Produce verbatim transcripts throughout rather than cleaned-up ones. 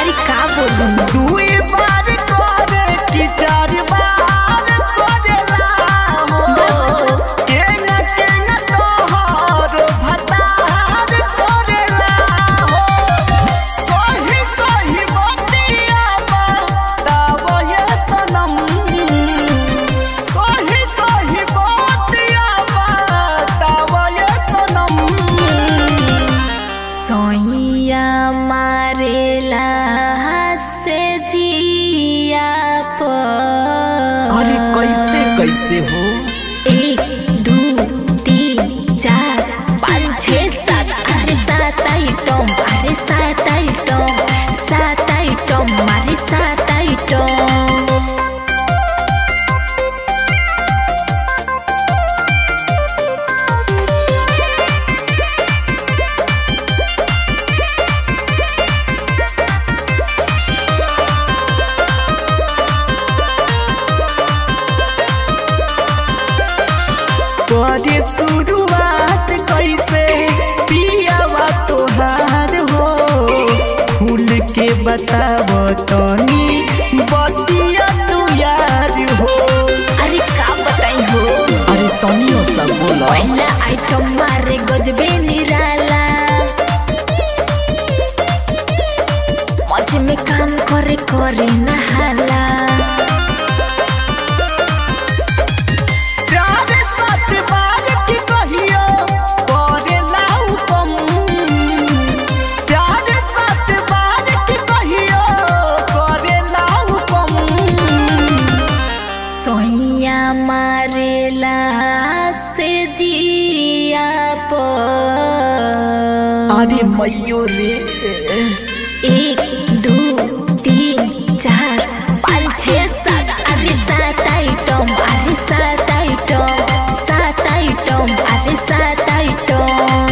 अरे का बोलूं दुई बार करे कि चार बार करेला हो के न के न तोहर भतार करेला हो सही सही बतिया बतावो ये सनम सही सही बतिया बतावो ये सनम सोइया मारेला से जिया पर अरे कैसे कैसे हो एक दो तीन चार पाँच छः सात अरे सात आइटम अरे सात आइटम सात आइटम अरे सात आइटम करे शुरुआत कैसे पियावा तोहार हो खुल के बताव तनी बतिया तू यार हो अरे का बताई हो अरे तनियो सब बोला पहला आइटम मारे गजबे निराला मजे में काम करे करे नहाला प्यार साथ बार की कहियो करेला हुकम प्यार साथ बार की कहियो करेला हुकम सोइया मारेला से जिया पर अरे मैयो रे एक दो तीन चार पाँच छः सात अरे सात आइटम अरे सात आइटम सात आइटम अरे सात आइटम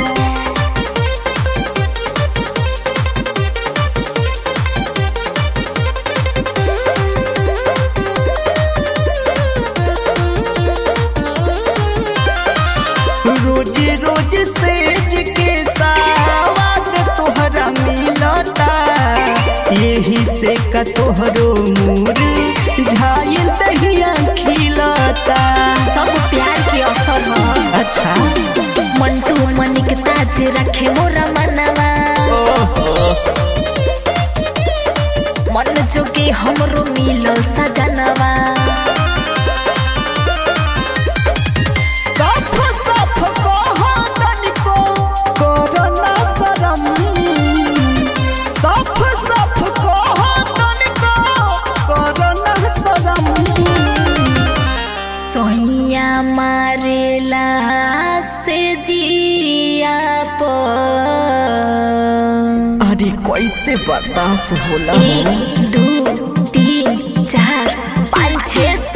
रोज रोज सेज के सावाद तोहरा मिलता यही से का तोहरो मूर झाइल दहिया खिलता सब प्यार के असर है अच्छा मंटू मनिक ताज रखे मोरा मनवा मन जोगे हमरो मिलल सजनवा सफ सफ कहो तनिको करना शरम सफ सफ कहो तनिको करना शरम सोइया मारेला से जिया पर अरे कैसे बर्दाश्त होला एक दो तीन चार पाँच छः